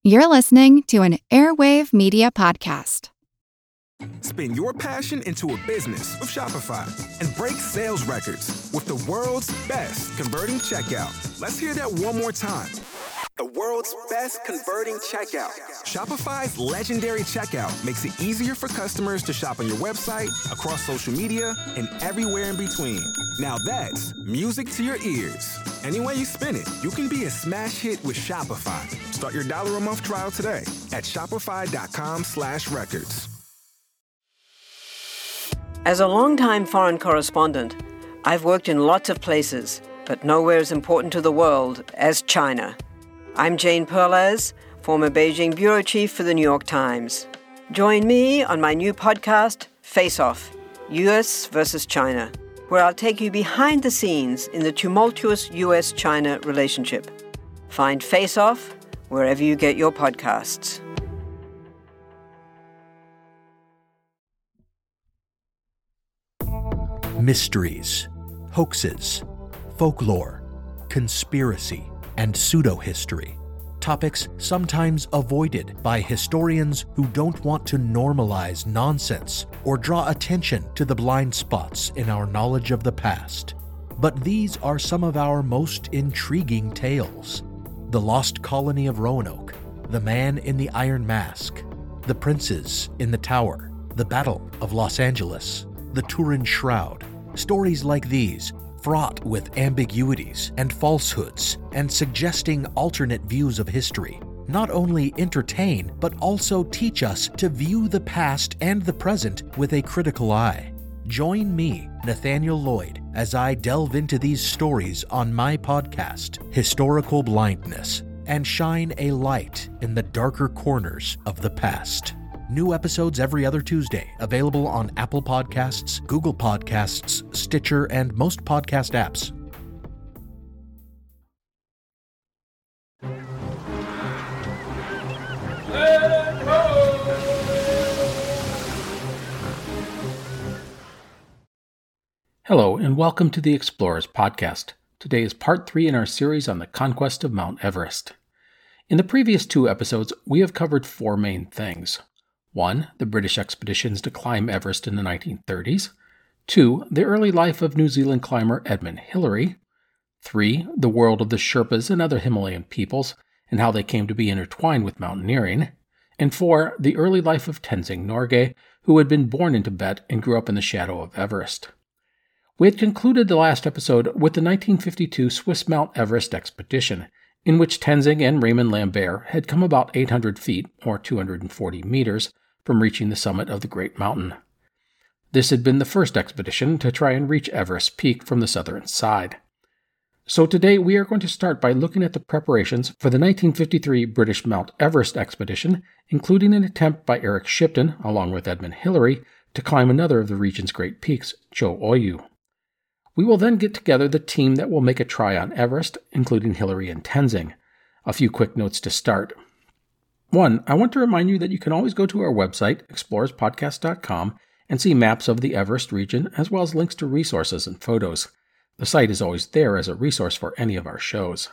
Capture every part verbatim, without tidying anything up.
You're listening to an Airwave Media Podcast. Spin your passion into a business with Shopify and break sales records with the world's best converting checkout. Let's hear that one more time. The world's best converting checkout. Shopify's legendary checkout makes it easier for customers to shop on your website, across social media, and everywhere in between. Now that's music to your ears. Any way you spin it, you can be a smash hit with Shopify. Start your dollar a month trial today at shopify.com slash records. As a longtime foreign correspondent, I've worked in lots of places, but nowhere as important to the world as China. I'm Jane Perlez, former Beijing bureau chief for the New York Times. Join me on my new podcast, Face Off, U S versus China, where I'll take you behind the scenes in the tumultuous U S China relationship. Find Face Off wherever you get your podcasts. Mysteries, hoaxes, folklore, conspiracy, and pseudo-history. Topics sometimes avoided by historians who don't want to normalize nonsense or draw attention to the blind spots in our knowledge of the past. But these are some of our most intriguing tales. The Lost Colony of Roanoke, The Man in the Iron Mask, The Princes in the Tower, The Battle of Los Angeles, The Turin Shroud. Stories like these, fraught with ambiguities and falsehoods and suggesting alternate views of history, not only entertain but also teach us to view the past and the present with a critical eye. Join me, Nathaniel Lloyd, as I delve into these stories on my podcast, Historical Blindness, and shine a light in the darker corners of the past. New episodes every other Tuesday, available on Apple Podcasts, Google Podcasts, Stitcher, and most podcast apps. Hello, and welcome to the Explorers Podcast. Today is part three in our series on the conquest of Mount Everest. In the previous two episodes, we have covered four main things. One, the British expeditions to climb Everest in the nineteen thirties. Two, the early life of New Zealand climber Edmund Hillary. Three, the world of the Sherpas and other Himalayan peoples, and how they came to be intertwined with mountaineering. And four, the early life of Tenzing Norgay, who had been born in Tibet and grew up in the shadow of Everest. We had concluded the last episode with the nineteen fifty-two Swiss Mount Everest expedition, in which Tenzing and Raymond Lambert had come about eight hundred feet, or two hundred forty meters, from reaching the summit of the Great Mountain. This had been the first expedition to try and reach Everest Peak from the southern side. So today we are going to start by looking at the preparations for the nineteen fifty-three British Mount Everest expedition, including an attempt by Eric Shipton, along with Edmund Hillary, to climb another of the region's great peaks, Cho Oyu. We will then get together the team that will make a try on Everest, including Hillary and Tenzing. A few quick notes to start. One, I want to remind you that you can always go to our website, explorers podcast dot com, and see maps of the Everest region, as well as links to resources and photos. The site is always there as a resource for any of our shows.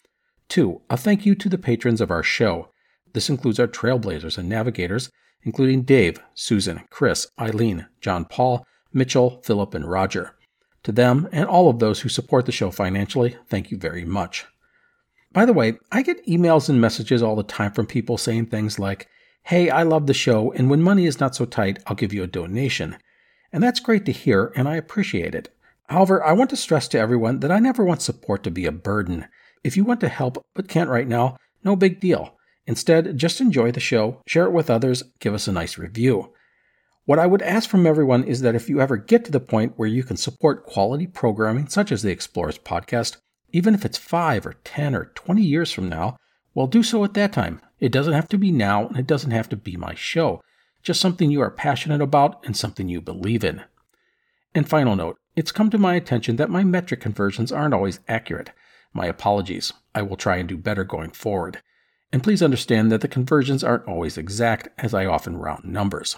Two, a thank you to the patrons of our show. This includes our trailblazers and navigators, including Dave, Susan, Chris, Eileen, John Paul, Mitchell, Philip, and Roger. To them, and all of those who support the show financially, thank you very much. By the way, I get emails and messages all the time from people saying things like, "Hey, I love the show, and when money is not so tight, I'll give you a donation." And that's great to hear, and I appreciate it. However, I want to stress to everyone that I never want support to be a burden. If you want to help but can't right now, no big deal. Instead, just enjoy the show, share it with others, give us a nice review. What I would ask from everyone is that if you ever get to the point where you can support quality programming such as the Explorers Podcast, even if it's five or ten or twenty years from now, well, do so at that time. It doesn't have to be now, and it doesn't have to be my show. Just something you are passionate about and something you believe in. And final note, it's come to my attention that my metric conversions aren't always accurate. My apologies. I will try and do better going forward. And please understand that the conversions aren't always exact, as I often round numbers.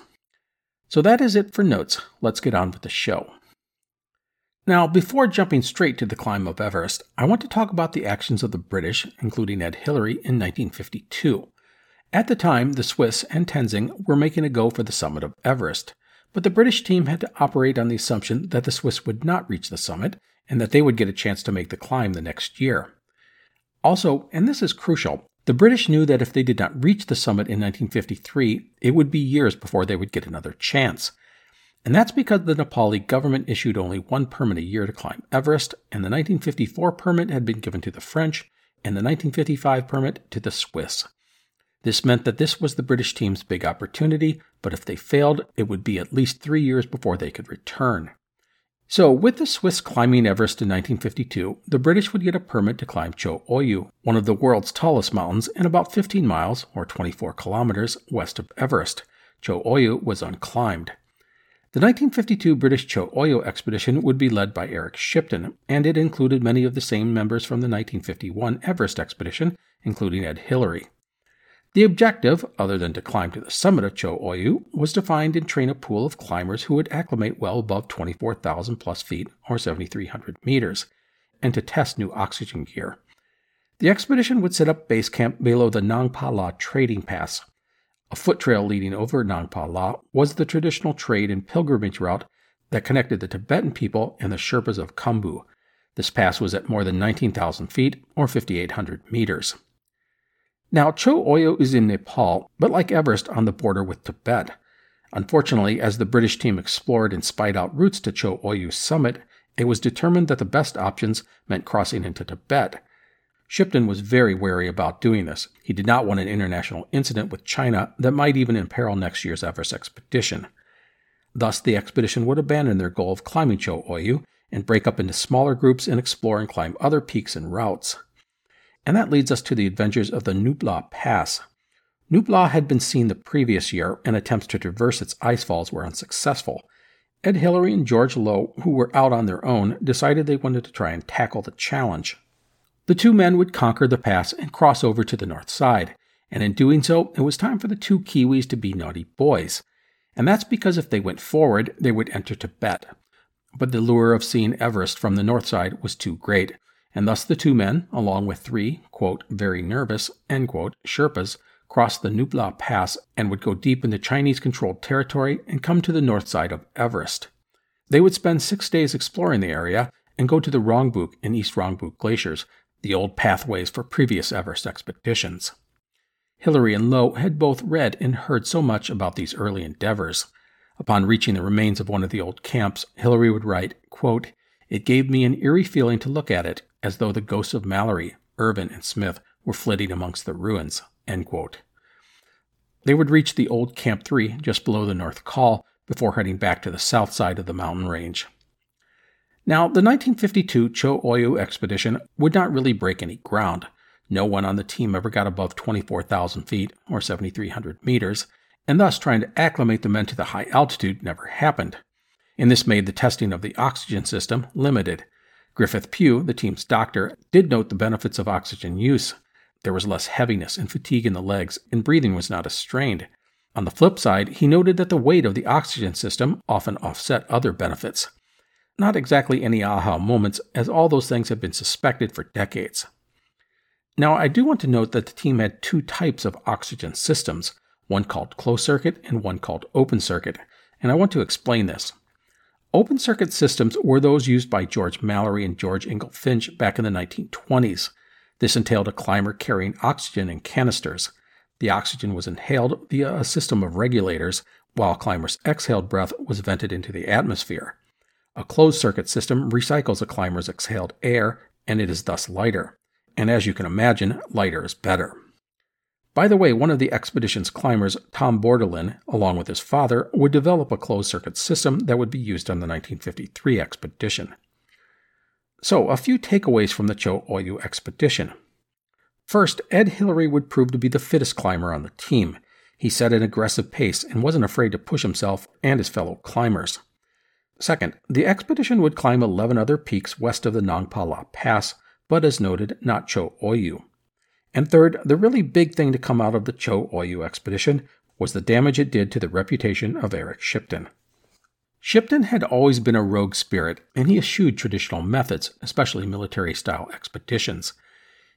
So that is it for notes. Let's get on with the show. Now, before jumping straight to the climb of Everest, I want to talk about the actions of the British, including Ed Hillary, in nineteen fifty-two. At the time, the Swiss and Tenzing were making a go for the summit of Everest, but the British team had to operate on the assumption that the Swiss would not reach the summit and that they would get a chance to make the climb the next year. Also, and this is crucial, the British knew that if they did not reach the summit in nineteen fifty-three, it would be years before they would get another chance. And that's because the Nepali government issued only one permit a year to climb Everest, and the nineteen fifty-four permit had been given to the French, and the nineteen fifty-five permit to the Swiss. This meant that this was the British team's big opportunity, but if they failed, it would be at least three years before they could return. So, with the Swiss climbing Everest in nineteen fifty-two, the British would get a permit to climb Cho Oyu, one of the world's tallest mountains and about fifteen miles, or twenty-four kilometers, west of Everest. Cho Oyu was unclimbed. The nineteen fifty-two British Cho Oyu expedition would be led by Eric Shipton, and it included many of the same members from the nineteen fifty-one Everest expedition, including Ed Hillary. The objective, other than to climb to the summit of Cho Oyu, was to find and train a pool of climbers who would acclimate well above twenty-four thousand plus feet, or seventy-three hundred meters, and to test new oxygen gear. The expedition would set up base camp below the Nangpa La trading pass. A foot trail leading over Nangpa La was the traditional trade and pilgrimage route that connected the Tibetan people and the Sherpas of Khumbu. This pass was at more than nineteen thousand feet, or fifty-eight hundred meters. Now, Cho Oyu is in Nepal, but like Everest, on the border with Tibet. Unfortunately, as the British team explored and spied out routes to Cho Oyu's summit, it was determined that the best options meant crossing into Tibet. Shipton was very wary about doing this. He did not want an international incident with China that might even imperil next year's Everest expedition. Thus, the expedition would abandon their goal of climbing Cho Oyu and break up into smaller groups and explore and climb other peaks and routes. And that leads us to the adventures of the Nubla Pass. Nubla had been seen the previous year, and attempts to traverse its ice falls were unsuccessful. Ed Hillary and George Lowe, who were out on their own, decided they wanted to try and tackle the challenge. The two men would conquer the pass and cross over to the north side, and in doing so, it was time for the two Kiwis to be naughty boys. And that's because if they went forward, they would enter Tibet. But the lure of seeing Everest from the north side was too great, and thus the two men, along with three, quote, very nervous, end quote, Sherpas, crossed the Nubla Pass and would go deep into Chinese-controlled territory and come to the north side of Everest. They would spend six days exploring the area and go to the Rongbuk and East Rongbuk glaciers, the old pathways for previous Everest expeditions. Hillary and Lowe had both read and heard so much about these early endeavors. Upon reaching the remains of one of the old camps, Hillary would write, quote, "It gave me an eerie feeling to look at it, as though the ghosts of Mallory, Irvin, and Smith were flitting amongst the ruins." End quote. They would reach the old Camp three just below the North Col before heading back to the south side of the mountain range. Now, the nineteen fifty-two Cho Oyu expedition would not really break any ground. No one on the team ever got above twenty-four thousand feet, or seventy-three hundred meters, and thus trying to acclimate the men to the high altitude never happened. And this made the testing of the oxygen system limited. Griffith Pugh, the team's doctor, did note the benefits of oxygen use. There was less heaviness and fatigue in the legs, and breathing was not as strained. On the flip side, he noted that the weight of the oxygen system often offset other benefits. Not exactly any aha moments, as all those things have been suspected for decades. Now, I do want to note that the team had two types of oxygen systems, one called closed circuit and one called open circuit, and I want to explain this. Open circuit systems were those used by George Mallory and George Ingle Finch back in the nineteen twenties. This entailed a climber carrying oxygen in canisters. The oxygen was inhaled via a system of regulators, while climber's exhaled breath was vented into the atmosphere. A closed-circuit system recycles a climber's exhaled air, and it is thus lighter. And as you can imagine, lighter is better. By the way, one of the expedition's climbers, Tom Bordelin, along with his father, would develop a closed-circuit system that would be used on the nineteen fifty-three expedition. So, a few takeaways from the Cho Oyu expedition. First, Ed Hillary would prove to be the fittest climber on the team. He set an aggressive pace and wasn't afraid to push himself and his fellow climbers. Second, the expedition would climb eleven other peaks west of the Nangpa La Pass, but as noted, not Cho Oyu. And third, the really big thing to come out of the Cho Oyu expedition was the damage it did to the reputation of Eric Shipton. Shipton had always been a rogue spirit, and he eschewed traditional methods, especially military-style expeditions.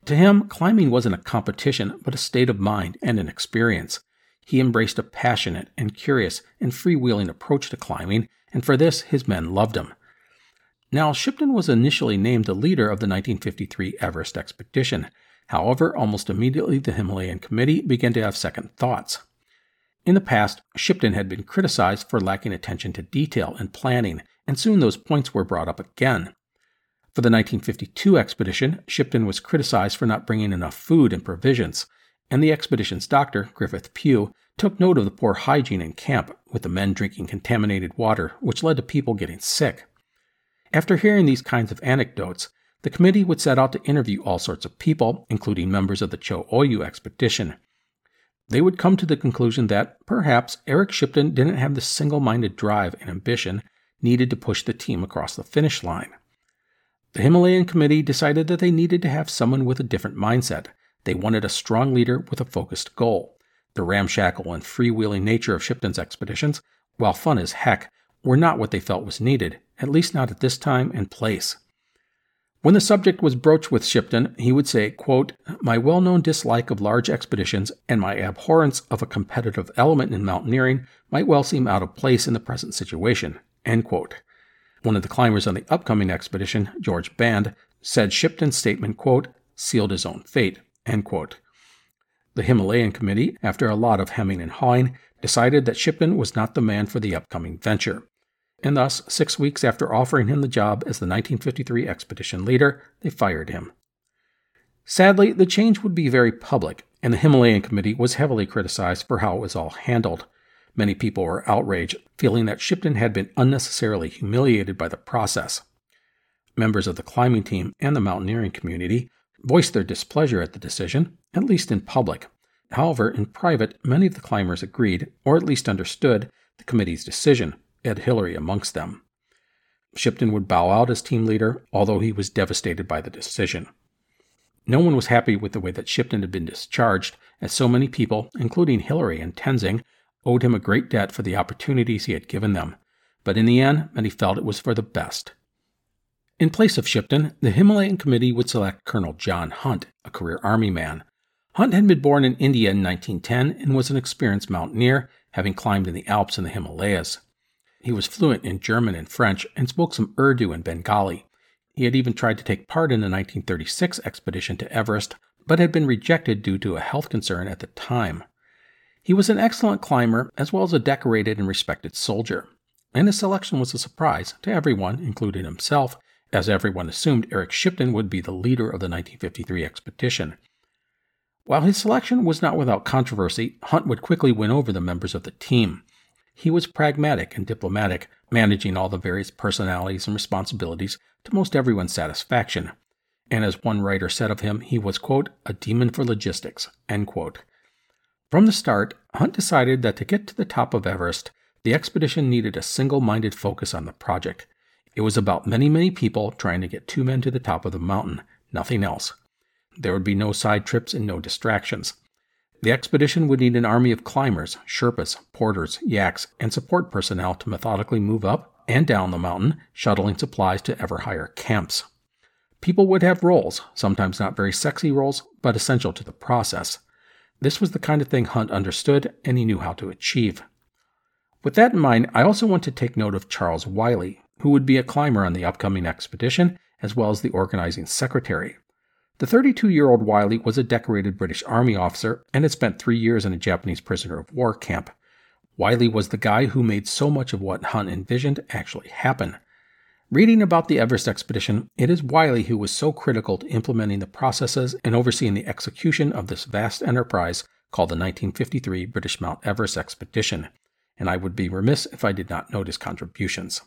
To him, climbing wasn't a competition, but a state of mind and an experience. He embraced a passionate and curious and freewheeling approach to climbing, and for this his men loved him. Now, Shipton was initially named the leader of the nineteen fifty-three Everest expedition. However, almost immediately the Himalayan Committee began to have second thoughts. In the past, Shipton had been criticized for lacking attention to detail and planning, and soon those points were brought up again. For the nineteen fifty-two expedition, Shipton was criticized for not bringing enough food and provisions, and the expedition's doctor, Griffith Pugh, took note of the poor hygiene in camp, with the men drinking contaminated water, which led to people getting sick. After hearing these kinds of anecdotes, the committee would set out to interview all sorts of people, including members of the Cho Oyu expedition. They would come to the conclusion that, perhaps, Eric Shipton didn't have the single-minded drive and ambition needed to push the team across the finish line. The Himalayan Committee decided that they needed to have someone with a different mindset. They wanted a strong leader with a focused goal. The ramshackle and freewheeling nature of Shipton's expeditions, while fun as heck, were not what they felt was needed, at least not at this time and place. When the subject was broached with Shipton, he would say, quote, "My well-known dislike of large expeditions and my abhorrence of a competitive element in mountaineering might well seem out of place in the present situation," end quote. One of the climbers on the upcoming expedition, George Band, said Shipton's statement, quote, "sealed his own fate," end quote. The Himalayan Committee, after a lot of hemming and hawing, decided that Shipton was not the man for the upcoming venture. And thus, six weeks after offering him the job as the nineteen fifty-three expedition leader, they fired him. Sadly, the change would be very public, and the Himalayan Committee was heavily criticized for how it was all handled. Many people were outraged, feeling that Shipton had been unnecessarily humiliated by the process. Members of the climbing team and the mountaineering community voiced their displeasure at the decision, at least in public. However, in private, many of the climbers agreed, or at least understood, the committee's decision, Ed Hillary amongst them. Shipton would bow out as team leader, although he was devastated by the decision. No one was happy with the way that Shipton had been discharged, as so many people, including Hillary and Tenzing, owed him a great debt for the opportunities he had given them. But in the end, many felt it was for the best. In place of Shipton, the Himalayan Committee would select Colonel John Hunt, a career army man. Hunt had been born in India in nineteen ten and was an experienced mountaineer, having climbed in the Alps and the Himalayas. He was fluent in German and French and spoke some Urdu and Bengali. He had even tried to take part in the nineteen thirty-six expedition to Everest, but had been rejected due to a health concern at the time. He was an excellent climber, as well as a decorated and respected soldier. And his selection was a surprise to everyone, including himself, as everyone assumed Eric Shipton would be the leader of the nineteen fifty-three expedition. While his selection was not without controversy, Hunt would quickly win over the members of the team. He was pragmatic and diplomatic, managing all the various personalities and responsibilities to most everyone's satisfaction. And as one writer said of him, he was, quote, "a demon for logistics," end quote. From the start, Hunt decided that to get to the top of Everest, the expedition needed a single-minded focus on the project. It was about many, many people trying to get two men to the top of the mountain, nothing else. There would be no side trips and no distractions. The expedition would need an army of climbers, Sherpas, porters, yaks, and support personnel to methodically move up and down the mountain, shuttling supplies to ever higher camps. People would have roles, sometimes not very sexy roles, but essential to the process. This was the kind of thing Hunt understood, and he knew how to achieve. With that in mind, I also want to take note of Charles Wiley, who would be a climber on the upcoming expedition, as well as the organizing secretary. The thirty-two-year-old Wiley was a decorated British Army officer and had spent three years in a Japanese prisoner of war camp. Wiley was the guy who made so much of what Hunt envisioned actually happen. Reading about the Everest expedition, it is Wiley who was so critical to implementing the processes and overseeing the execution of this vast enterprise called the nineteen fifty-three British Mount Everest Expedition, and I would be remiss if I did not note his contributions.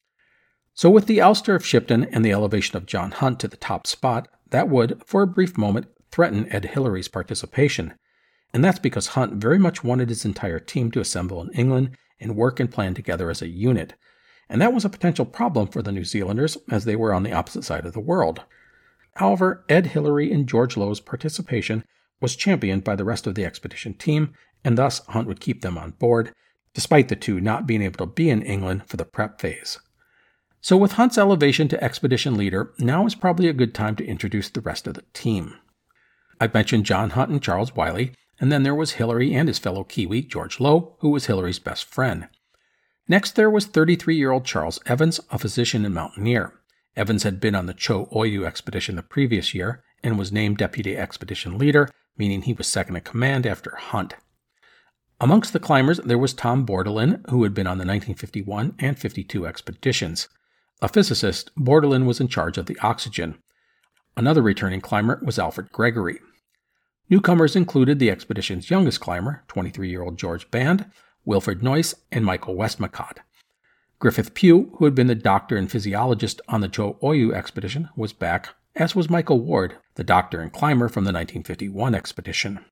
So with the ouster of Shipton and the elevation of John Hunt to the top spot, that would, for a brief moment, threaten Ed Hillary's participation. And that's because Hunt very much wanted his entire team to assemble in England and work and plan together as a unit. And that was a potential problem for the New Zealanders, as they were on the opposite side of the world. However, Ed Hillary and George Lowe's participation was championed by the rest of the expedition team, and thus Hunt would keep them on board, despite the two not being able to be in England for the prep phase. So with Hunt's elevation to expedition leader, now is probably a good time to introduce the rest of the team. I've mentioned John Hunt and Charles Wiley, and then there was Hillary and his fellow Kiwi, George Low, who was Hillary's best friend. Next, there was thirty-three-year-old Charles Evans, a physician and mountaineer. Evans had been on the Cho Oyu expedition the previous year and was named deputy expedition leader, meaning he was second in command after Hunt. Amongst the climbers, there was Tom Bordelin, who had been on the nineteen fifty-one and fifty-two expeditions. A physicist, Bordelin was in charge of the oxygen. Another returning climber was Alfred Gregory. Newcomers included the expedition's youngest climber, twenty-three-year-old George Band, Wilfred Noyce, and Michael Westmacott. Griffith Pugh, who had been the doctor and physiologist on the Cho Oyu expedition, was back, as was Michael Ward, the doctor and climber from the nineteen fifty-one expedition.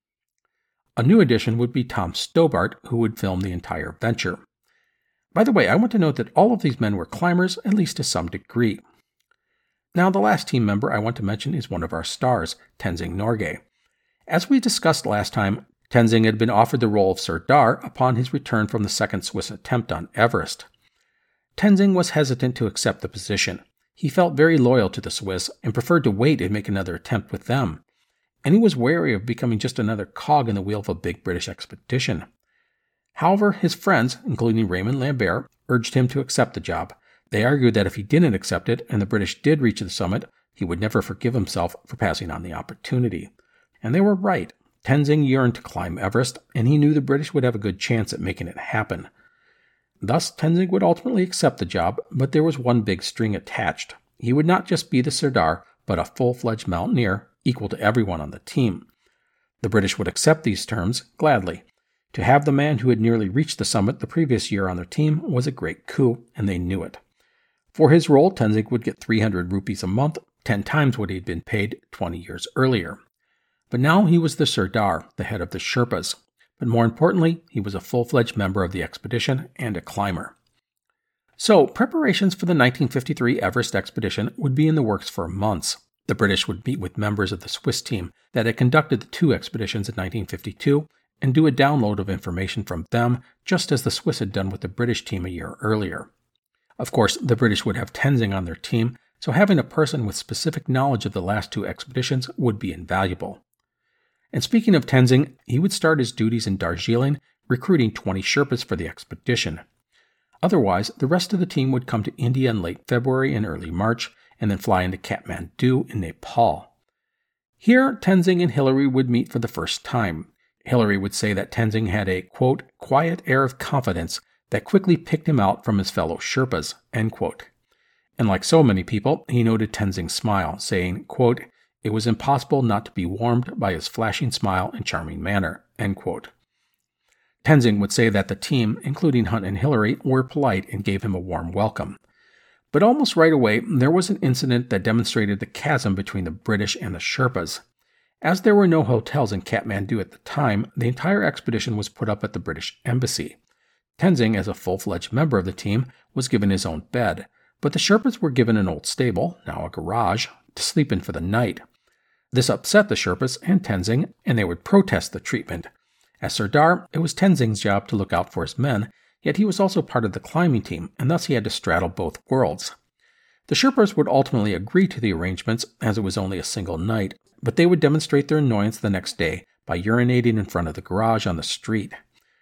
A new addition would be Tom Stobart, who would film the entire venture. By the way, I want to note that all of these men were climbers, at least to some degree. Now, the last team member I want to mention is one of our stars, Tenzing Norgay. As we discussed last time, Tenzing had been offered the role of Sirdar upon his return from the second Swiss attempt on Everest. Tenzing was hesitant to accept the position. He felt very loyal to the Swiss and preferred to wait and make another attempt with them. And he was wary of becoming just another cog in the wheel of a big British expedition. However, his friends, including Raymond Lambert, urged him to accept the job. They argued that if he didn't accept it and the British did reach the summit, he would never forgive himself for passing on the opportunity. And they were right. Tenzing yearned to climb Everest, and he knew the British would have a good chance at making it happen. Thus, Tenzing would ultimately accept the job, but there was one big string attached. He would not just be the Sirdar, but a full-fledged mountaineer, equal to everyone on the team. The British would accept these terms gladly. To have the man who had nearly reached the summit the previous year on their team was a great coup, and they knew it. For his role, Tenzing would get three hundred rupees a month, ten times what he had been paid twenty years earlier. But now he was the Sirdar, the head of the Sherpas. But more importantly, he was a full-fledged member of the expedition and a climber. So, preparations for the nineteen fifty-three Everest expedition would be in the works for months. The British would meet with members of the Swiss team that had conducted the two expeditions in nineteen fifty-two and do a download of information from them, just as the Swiss had done with the British team a year earlier. Of course, the British would have Tenzing on their team, so having a person with specific knowledge of the last two expeditions would be invaluable. And speaking of Tenzing, he would start his duties in Darjeeling, recruiting twenty Sherpas for the expedition. Otherwise, the rest of the team would come to India in late February and early March, and then fly into Kathmandu in Nepal. Here, Tenzing and Hillary would meet for the first time. Hillary would say that Tenzing had a, quote, quiet air of confidence that quickly picked him out from his fellow Sherpas, end quote. And like so many people, he noted Tenzing's smile, saying, quote, it was impossible not to be warmed by his flashing smile and charming manner, end quote. Tenzing would say that the team, including Hunt and Hillary, were polite and gave him a warm welcome. But almost right away, there was an incident that demonstrated the chasm between the British and the Sherpas. As there were no hotels in Kathmandu at the time, the entire expedition was put up at the British Embassy. Tenzing, as a full-fledged member of the team, was given his own bed, but the Sherpas were given an old stable, now a garage, to sleep in for the night. This upset the Sherpas and Tenzing, and they would protest the treatment. As Sirdar, it was Tenzing's job to look out for his men, yet he was also part of the climbing team, and thus he had to straddle both worlds. The Sherpas would ultimately agree to the arrangements, as it was only a single night, but they would demonstrate their annoyance the next day by urinating in front of the garage on the street.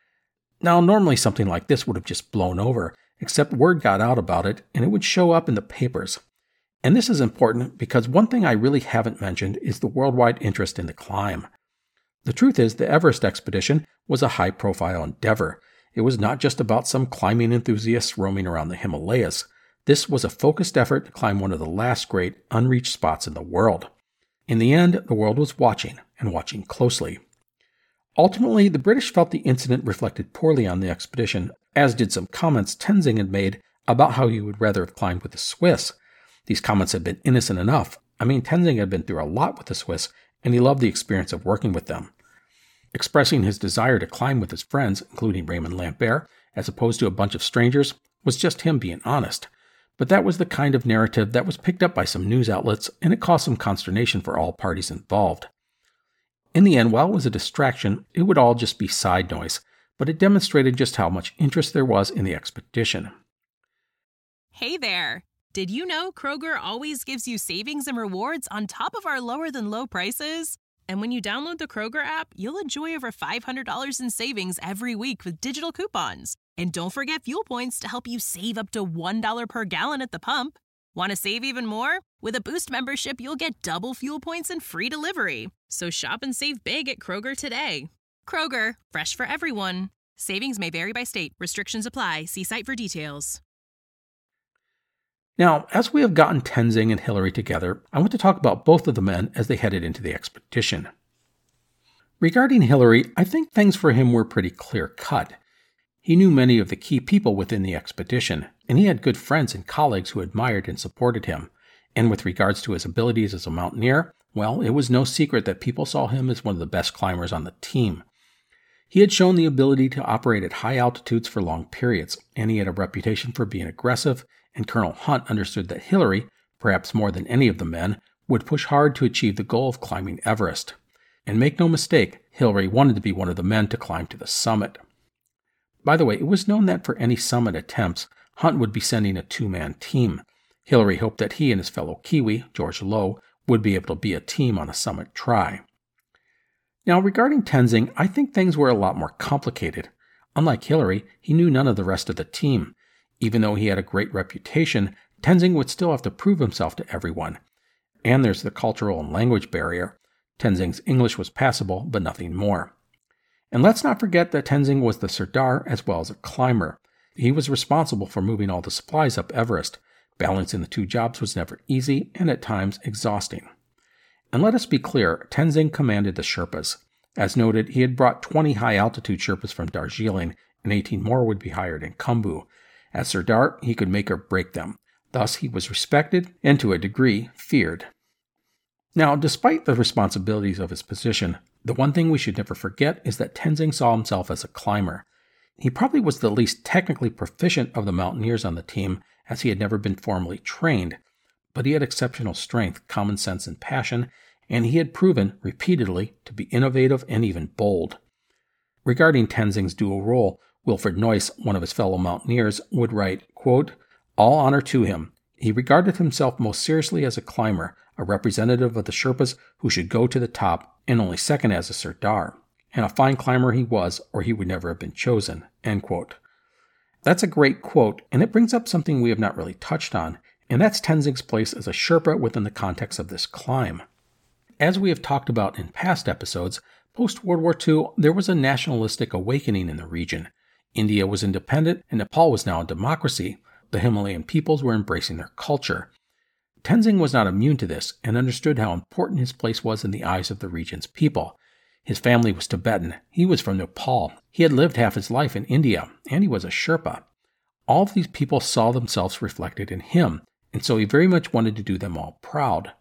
Now, normally something like this would have just blown over, except word got out about it, and it would show up in the papers. And this is important because one thing I really haven't mentioned is the worldwide interest in the climb. The truth is, the Everest expedition was a high-profile endeavor. It was not just about some climbing enthusiasts roaming around the Himalayas. This was a focused effort to climb one of the last great unreached spots in the world. In the end, the world was watching, and watching closely. Ultimately, the British felt the incident reflected poorly on the expedition, as did some comments Tenzing had made about how he would rather have climbed with the Swiss. These comments had been innocent enough. I mean, Tenzing had been through a lot with the Swiss, and he loved the experience of working with them. Expressing his desire to climb with his friends, including Raymond Lambert, as opposed to a bunch of strangers, was just him being honest. But that was the kind of narrative that was picked up by some news outlets, and it caused some consternation for all parties involved. In the end, while it was a distraction, it would all just be side noise, but it demonstrated just how much interest there was in the expedition. Hey there! Did you know Kroger always gives you savings and rewards on top of our lower-than-low prices? And when you download the Kroger app, you'll enjoy over five hundred dollars in savings every week with digital coupons. And don't forget fuel points to help you save up to one dollar per gallon at the pump. Want to save even more? With a Boost membership, you'll get double fuel points and free delivery. So shop and save big at Kroger today. Kroger, fresh for everyone. Savings may vary by state. Restrictions apply. See site for details. Now, as we have gotten Tenzing and Hillary together, I want to talk about both of the men as they headed into the expedition. Regarding Hillary, I think things for him were pretty clear-cut. He knew many of the key people within the expedition, and he had good friends and colleagues who admired and supported him. And with regards to his abilities as a mountaineer, well, it was no secret that people saw him as one of the best climbers on the team. He had shown the ability to operate at high altitudes for long periods, and he had a reputation for being aggressive, and Colonel Hunt understood that Hillary, perhaps more than any of the men, would push hard to achieve the goal of climbing Everest. And make no mistake, Hillary wanted to be one of the men to climb to the summit. By the way, it was known that for any summit attempts, Hunt would be sending a two-man team. Hillary hoped that he and his fellow Kiwi, George Low, would be able to be a team on a summit try. Now, regarding Tenzing, I think things were a lot more complicated. Unlike Hillary, he knew none of the rest of the team. Even though he had a great reputation, Tenzing would still have to prove himself to everyone. And there's the cultural and language barrier. Tenzing's English was passable, but nothing more. And let's not forget that Tenzing was the Sirdar as well as a climber. He was responsible for moving all the supplies up Everest. Balancing the two jobs was never easy and at times exhausting. And let us be clear, Tenzing commanded the Sherpas. As noted, he had brought twenty high-altitude Sherpas from Darjeeling, and eighteen more would be hired in Khumbu. As Sirdar, he could make or break them. Thus, he was respected and, to a degree, feared. Now, despite the responsibilities of his position, the one thing we should never forget is that Tenzing saw himself as a climber. He probably was the least technically proficient of the mountaineers on the team, as he had never been formally trained, but he had exceptional strength, common sense, and passion, and he had proven, repeatedly, to be innovative and even bold. Regarding Tenzing's dual role, Wilfred Noyce, one of his fellow mountaineers, would write, quote, "All honor to him. He regarded himself most seriously as a climber, a representative of the Sherpas who should go to the top, and only second as a Sirdar. And a fine climber he was, or he would never have been chosen." End quote. That's a great quote, and it brings up something we have not really touched on, and that's Tenzing's place as a Sherpa within the context of this climb. As we have talked about in past episodes, post-World War Two, there was a nationalistic awakening in the region. India was independent, and Nepal was now a democracy. The Himalayan peoples were embracing their culture. Tenzing was not immune to this, and understood how important his place was in the eyes of the region's people. His family was Tibetan. He was from Nepal. He had lived half his life in India, and he was a Sherpa. All of these people saw themselves reflected in him, and so he very much wanted to do them all proud.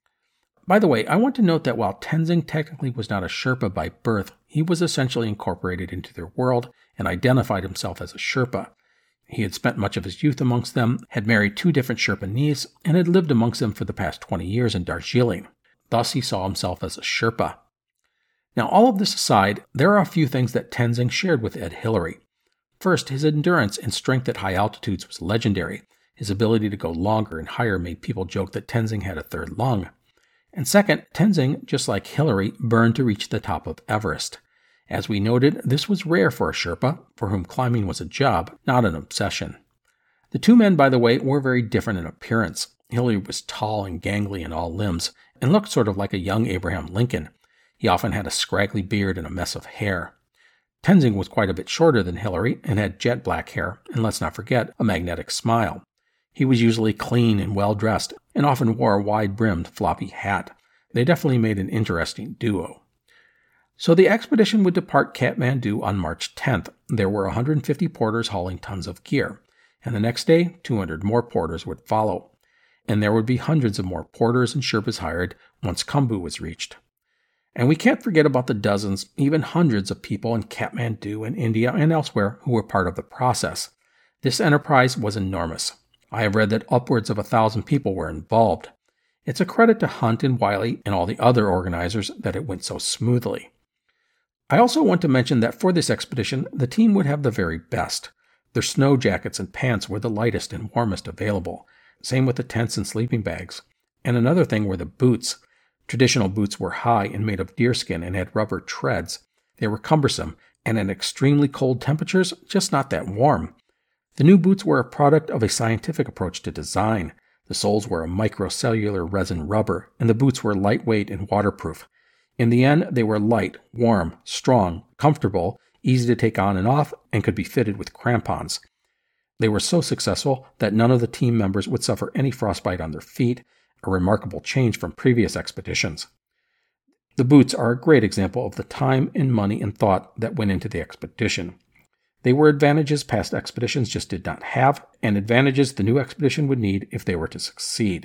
By the way, I want to note that while Tenzing technically was not a Sherpa by birth, he was essentially incorporated into their world and identified himself as a Sherpa. He had spent much of his youth amongst them, had married two different Sherpanese, and had lived amongst them for the past twenty years in Darjeeling. Thus he saw himself as a Sherpa. Now, all of this aside, there are a few things that Tenzing shared with Ed Hillary. First, his endurance and strength at high altitudes was legendary. His ability to go longer and higher made people joke that Tenzing had a third lung. And second, Tenzing, just like Hillary, burned to reach the top of Everest. As we noted, this was rare for a Sherpa, for whom climbing was a job, not an obsession. The two men, by the way, were very different in appearance. Hillary was tall and gangly in all limbs, and looked sort of like a young Abraham Lincoln. He often had a scraggly beard and a mess of hair. Tenzing was quite a bit shorter than Hillary, and had jet black hair, and let's not forget, a magnetic smile. He was usually clean and well-dressed, and often wore a wide-brimmed, floppy hat. They definitely made an interesting duo. So the expedition would depart Kathmandu on March tenth. There were one hundred fifty porters hauling tons of gear, and the next day, two hundred more porters would follow. And there would be hundreds of more porters and Sherpas hired once Khumbu was reached. And we can't forget about the dozens, even hundreds of people in Kathmandu and India and elsewhere who were part of the process. This enterprise was enormous. I have read that upwards of a thousand people were involved. It's a credit to Hunt and Wiley and all the other organizers that it went so smoothly. I also want to mention that for this expedition, the team would have the very best. Their snow jackets and pants were the lightest and warmest available. Same with the tents and sleeping bags. And another thing were the boots. Traditional boots were high and made of deerskin and had rubber treads. They were cumbersome, and at extremely cold temperatures, just not that warm. The new boots were a product of a scientific approach to design. The soles were a microcellular resin rubber, and the boots were lightweight and waterproof. In the end, they were light, warm, strong, comfortable, easy to take on and off, and could be fitted with crampons. They were so successful that none of the team members would suffer any frostbite on their feet, a remarkable change from previous expeditions. The boots are a great example of the time and money and thought that went into the expedition. They were advantages past expeditions just did not have, and advantages the new expedition would need if they were to succeed.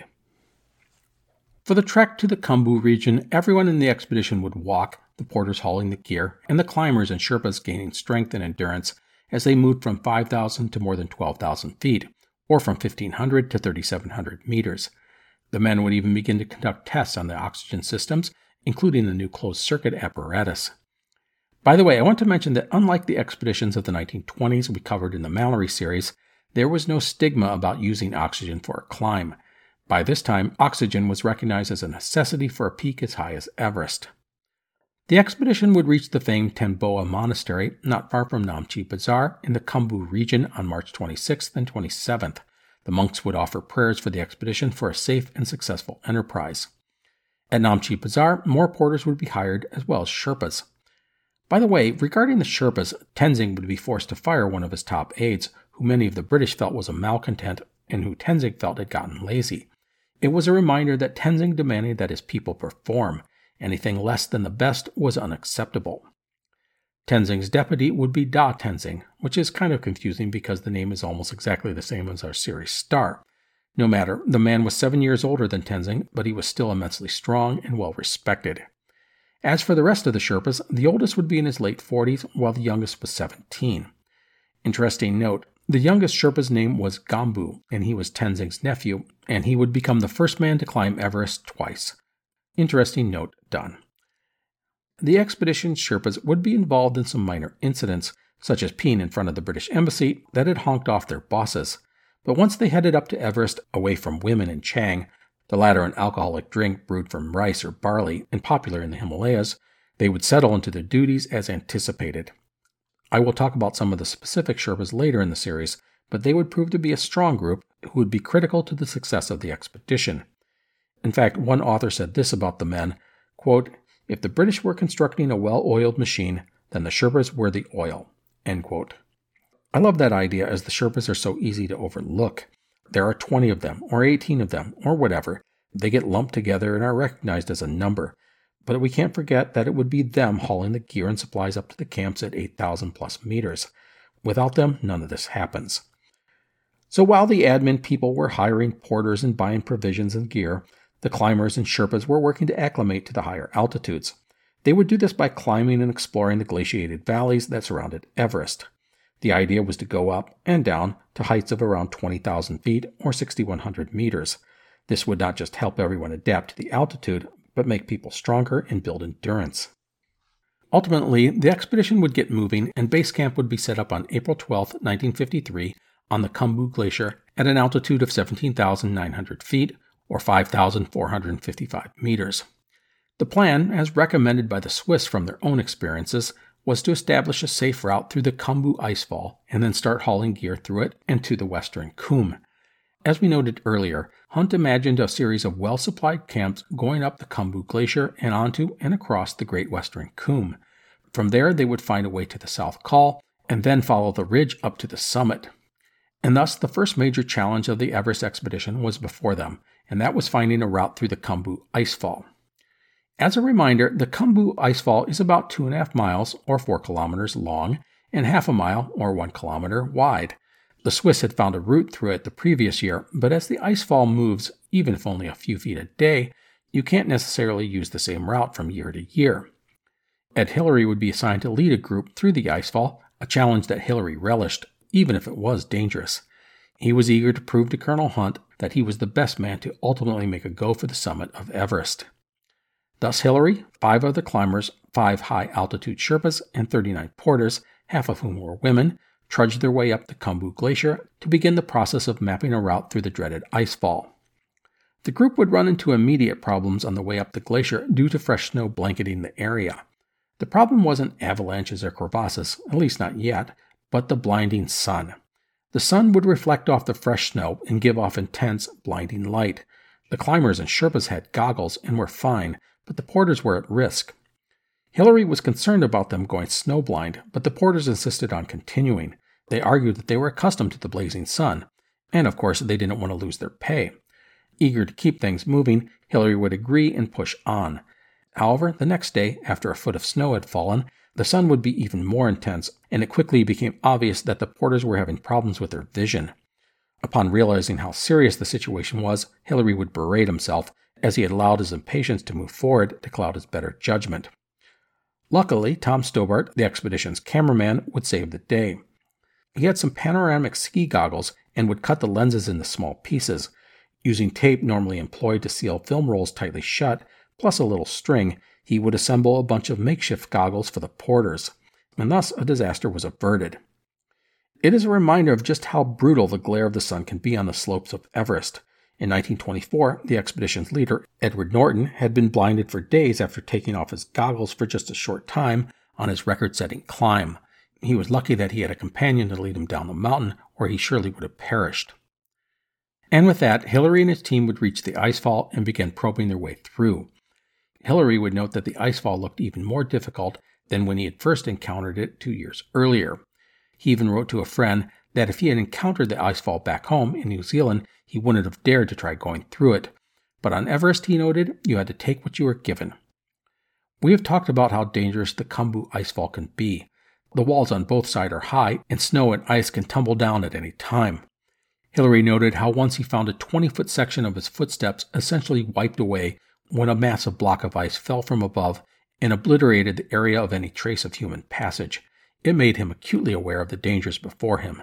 For the trek to the Khumbu region, everyone in the expedition would walk, the porters hauling the gear, and the climbers and Sherpas gaining strength and endurance as they moved from five thousand to more than twelve thousand feet, or from fifteen hundred to thirty-seven hundred meters. The men would even begin to conduct tests on the oxygen systems, including the new closed-circuit apparatus. By the way, I want to mention that unlike the expeditions of the nineteen twenties we covered in the Mallory series, there was no stigma about using oxygen for a climb. By this time, oxygen was recognized as a necessity for a peak as high as Everest. The expedition would reach the famed Tenboa Monastery, not far from Namche Bazaar, in the Khumbu region on March twenty-sixth and twenty-seventh. The monks would offer prayers for the expedition for a safe and successful enterprise. At Namche Bazaar, more porters would be hired as well as Sherpas. By the way, regarding the Sherpas, Tenzing would be forced to fire one of his top aides, who many of the British felt was a malcontent and who Tenzing felt had gotten lazy. It was a reminder that Tenzing demanded that his people perform. Anything less than the best was unacceptable. Tenzing's deputy would be Da Tenzing, which is kind of confusing because the name is almost exactly the same as our series star. No matter, the man was seven years older than Tenzing, but he was still immensely strong and well respected. As for the rest of the Sherpas, the oldest would be in his late forties, while the youngest was seventeen. Interesting note, the youngest Sherpa's name was Gambu, and he was Tenzing's nephew, and he would become the first man to climb Everest twice. Interesting note done. The expedition's Sherpas would be involved in some minor incidents, such as peeing in front of the British embassy that had honked off their bosses. But once they headed up to Everest, away from women and Chang, the latter an alcoholic drink brewed from rice or barley and popular in the Himalayas, they would settle into their duties as anticipated. I will talk about some of the specific Sherpas later in the series, but they would prove to be a strong group who would be critical to the success of the expedition. In fact, one author said this about the men, quote, "If the British were constructing a well-oiled machine, then the Sherpas were the oil." End quote. I love that idea as the Sherpas are so easy to overlook. There are twenty of them, or eighteen of them, or whatever. They get lumped together and are recognized as a number. But we can't forget that it would be them hauling the gear and supplies up to the camps at eight thousand plus meters. Without them, none of this happens. So while the admin people were hiring porters and buying provisions and gear, the climbers and Sherpas were working to acclimate to the higher altitudes. They would do this by climbing and exploring the glaciated valleys that surrounded Everest. The idea was to go up and down to heights of around twenty thousand feet or six thousand one hundred meters. This would not just help everyone adapt to the altitude, but make people stronger and build endurance. Ultimately, the expedition would get moving and base camp would be set up on April twelfth, nineteen fifty-three, on the Khumbu Glacier at an altitude of seventeen thousand nine hundred feet or five thousand four hundred fifty-five meters. The plan, as recommended by the Swiss from their own experiences, was to establish a safe route through the Khumbu Icefall and then start hauling gear through it and to the western Khum. As we noted earlier, Hunt imagined a series of well-supplied camps going up the Khumbu Glacier and onto and across the Great Western Khum. From there, they would find a way to the South Col and then follow the ridge up to the summit. And thus, the first major challenge of the Everest expedition was before them, and that was finding a route through the Khumbu Icefall. As a reminder, the Khumbu Icefall is about two and a half miles, or four kilometers, long, and half a mile, or one kilometer, wide. The Swiss had found a route through it the previous year, but as the icefall moves, even if only a few feet a day, you can't necessarily use the same route from year to year. Ed Hillary would be assigned to lead a group through the icefall, a challenge that Hillary relished, even if it was dangerous. He was eager to prove to Colonel Hunt that he was the best man to ultimately make a go for the summit of Everest. Thus Hillary, five other climbers, five high-altitude Sherpas, and thirty-nine porters, half of whom were women, trudged their way up the Khumbu Glacier to begin the process of mapping a route through the dreaded icefall. The group would run into immediate problems on the way up the glacier due to fresh snow blanketing the area. The problem wasn't avalanches or crevasses, at least not yet, but the blinding sun. The sun would reflect off the fresh snow and give off intense, blinding light. The climbers and Sherpas had goggles and were fine, but the porters were at risk. Hillary was concerned about them going snowblind, but the porters insisted on continuing. They argued that they were accustomed to the blazing sun, and of course they didn't want to lose their pay. Eager to keep things moving, Hillary would agree and push on. However, the next day, after a foot of snow had fallen, the sun would be even more intense, and it quickly became obvious that the porters were having problems with their vision. Upon realizing how serious the situation was, Hillary would berate himself, as he had allowed his impatience to move forward to cloud his better judgment. Luckily, Tom Stobart, the expedition's cameraman, would save the day. He had some panoramic ski goggles and would cut the lenses into small pieces. Using tape normally employed to seal film rolls tightly shut, plus a little string, he would assemble a bunch of makeshift goggles for the porters, and thus a disaster was averted. It is a reminder of just how brutal the glare of the sun can be on the slopes of Everest. In nineteen twenty-four, the expedition's leader, Edward Norton, had been blinded for days after taking off his goggles for just a short time on his record-setting climb. He was lucky that he had a companion to lead him down the mountain, or he surely would have perished. And with that, Hillary and his team would reach the icefall and begin probing their way through. Hillary would note that the icefall looked even more difficult than when he had first encountered it two years earlier. He even wrote to a friend that if he had encountered the icefall back home in New Zealand, he wouldn't have dared to try going through it. But on Everest, he noted, you had to take what you were given. We have talked about how dangerous the Khumbu icefall can be. The walls on both sides are high, and snow and ice can tumble down at any time. Hillary noted how once he found a twenty-foot section of his footsteps essentially wiped away when a massive block of ice fell from above and obliterated the area of any trace of human passage. It made him acutely aware of the dangers before him.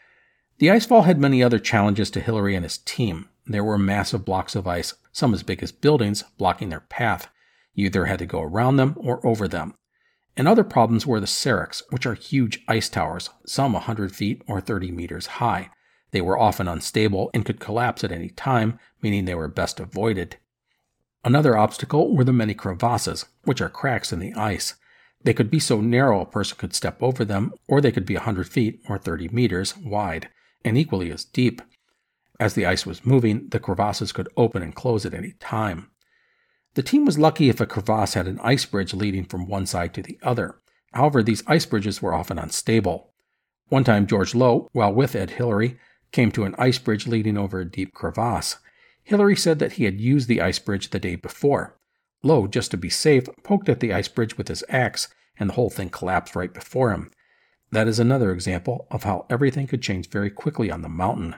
The icefall had many other challenges to Hillary and his team. There were massive blocks of ice, some as big as buildings, blocking their path. You either had to go around them or over them. And other problems were the seracs, which are huge ice towers, some one hundred feet or thirty meters high. They were often unstable and could collapse at any time, meaning they were best avoided. Another obstacle were the many crevasses, which are cracks in the ice. They could be so narrow a person could step over them, or they could be one hundred feet or thirty meters wide, and equally as deep. As the ice was moving, the crevasses could open and close at any time. The team was lucky if a crevasse had an ice bridge leading from one side to the other. However, these ice bridges were often unstable. One time, George Low, while with Ed Hillary, came to an ice bridge leading over a deep crevasse. Hillary said that he had used the ice bridge the day before. Low, just to be safe, poked at the ice bridge with his axe, and the whole thing collapsed right before him. That is another example of how everything could change very quickly on the mountain.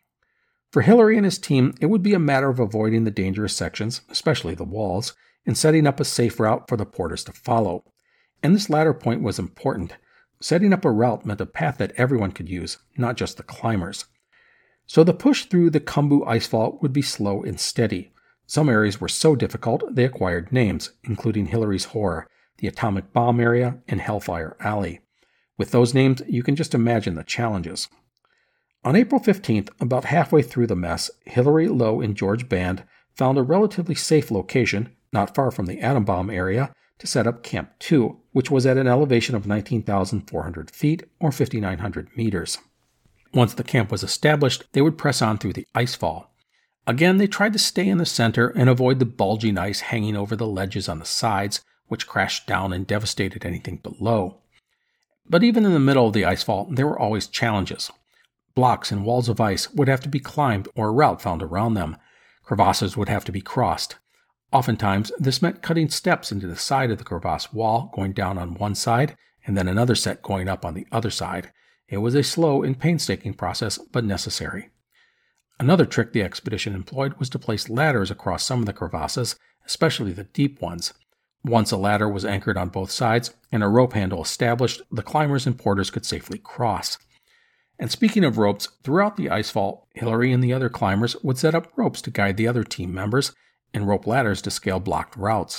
For Hillary and his team, it would be a matter of avoiding the dangerous sections, especially the walls, and setting up a safe route for the porters to follow. And this latter point was important. Setting up a route meant a path that everyone could use, not just the climbers. So the push through the Khumbu icefall would be slow and steady. Some areas were so difficult they acquired names, including Hillary's Horror, the Atomic Bomb Area, and Hellfire Alley. With those names, you can just imagine the challenges. On April fifteenth, about halfway through the mess, Hillary, Low, and George Band found a relatively safe location, not far from the atom bomb area, to set up Camp two, which was at an elevation of nineteen thousand four hundred feet, or fifty-nine hundred meters. Once the camp was established, they would press on through the icefall. Again, they tried to stay in the center and avoid the bulging ice hanging over the ledges on the sides, which crashed down and devastated anything below. But even in the middle of the icefall, there were always challenges. Blocks and walls of ice would have to be climbed or a route found around them. Crevasses would have to be crossed. Oftentimes, this meant cutting steps into the side of the crevasse wall, going down on one side, and then another set going up on the other side. It was a slow and painstaking process, but necessary. Another trick the expedition employed was to place ladders across some of the crevasses, especially the deep ones. Once a ladder was anchored on both sides and a rope handle established, the climbers and porters could safely cross. And speaking of ropes, throughout the icefall, Hillary and the other climbers would set up ropes to guide the other team members and rope ladders to scale blocked routes.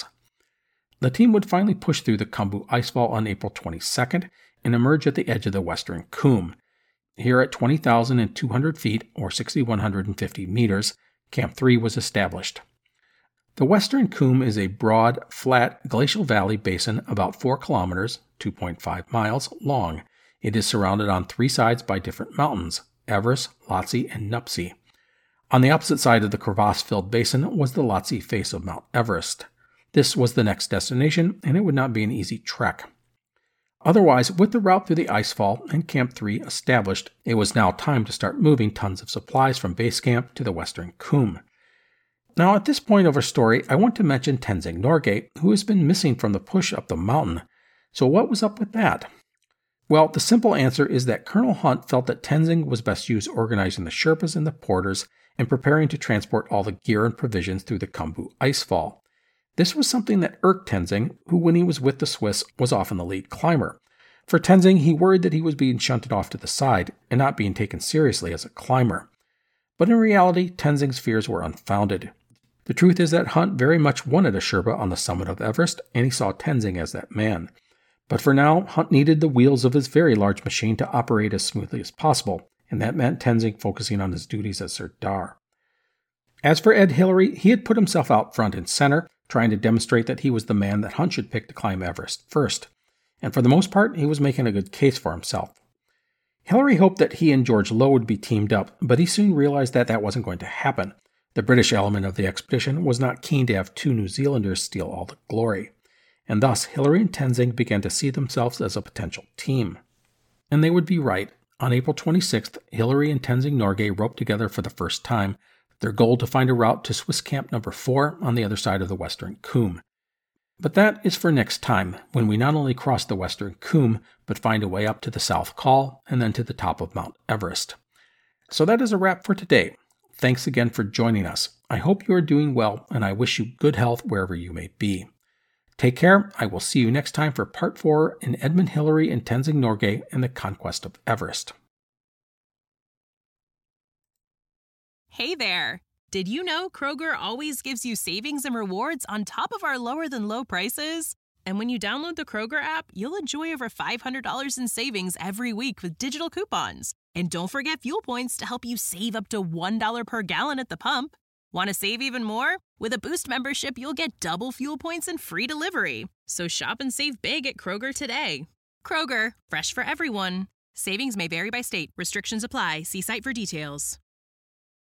The team would finally push through the Khumbu icefall on April twenty-second and emerge at the edge of the western Khum. Here at twenty thousand two hundred feet, or six thousand one hundred fifty meters, Camp three was established. The Western Cwm is a broad, flat, glacial valley basin about four kilometers, two point five miles, long. It is surrounded on three sides by different mountains, Everest, Lhotse, and Nuptse. On the opposite side of the crevasse-filled basin was the Lhotse face of Mount Everest. This was the next destination, and it would not be an easy trek. Otherwise, with the route through the icefall and Camp three established, it was now time to start moving tons of supplies from base camp to the Western Cwm. Now, at this point of our story, I want to mention Tenzing Norgay, who has been missing from the push up the mountain. So what was up with that? Well, the simple answer is that Colonel Hunt felt that Tenzing was best used organizing the Sherpas and the porters and preparing to transport all the gear and provisions through the Khumbu icefall. This was something that irked Tenzing, who when he was with the Swiss was often the lead climber. For Tenzing, he worried that he was being shunted off to the side and not being taken seriously as a climber. But in reality, Tenzing's fears were unfounded. The truth is that Hunt very much wanted a Sherpa on the summit of Everest, and he saw Tenzing as that man. But for now, Hunt needed the wheels of his very large machine to operate as smoothly as possible, and that meant Tenzing focusing on his duties as Sirdar. As for Ed Hillary, he had put himself out front and center, trying to demonstrate that he was the man that Hunt should pick to climb Everest first. And for the most part, he was making a good case for himself. Hillary hoped that he and George Low would be teamed up, but he soon realized that that wasn't going to happen. The British element of the expedition was not keen to have two New Zealanders steal all the glory. And thus, Hillary and Tenzing began to see themselves as a potential team. And they would be right. On April twenty-sixth, Hillary and Tenzing Norgay roped together for the first time, their goal to find a route to Swiss Camp number four on the other side of the Western Cwm. But that is for next time, when we not only cross the Western Cwm, but find a way up to the South Col and then to the top of Mount Everest. So that is a wrap for today. Thanks again for joining us. I hope you are doing well, and I wish you good health wherever you may be. Take care. I will see you next time for Part four in Edmund Hillary and Tenzing Norgay and the Conquest of Everest. Hey there! Did you know Kroger always gives you savings and rewards on top of our lower-than-low prices? And when you download the Kroger app, you'll enjoy over five hundred dollars in savings every week with digital coupons. And don't forget fuel points to help you save up to one dollar per gallon at the pump. Want to save even more? With a Boost membership, you'll get double fuel points and free delivery. So shop and save big at Kroger today. Kroger, fresh for everyone. Savings may vary by state. Restrictions apply. See site for details.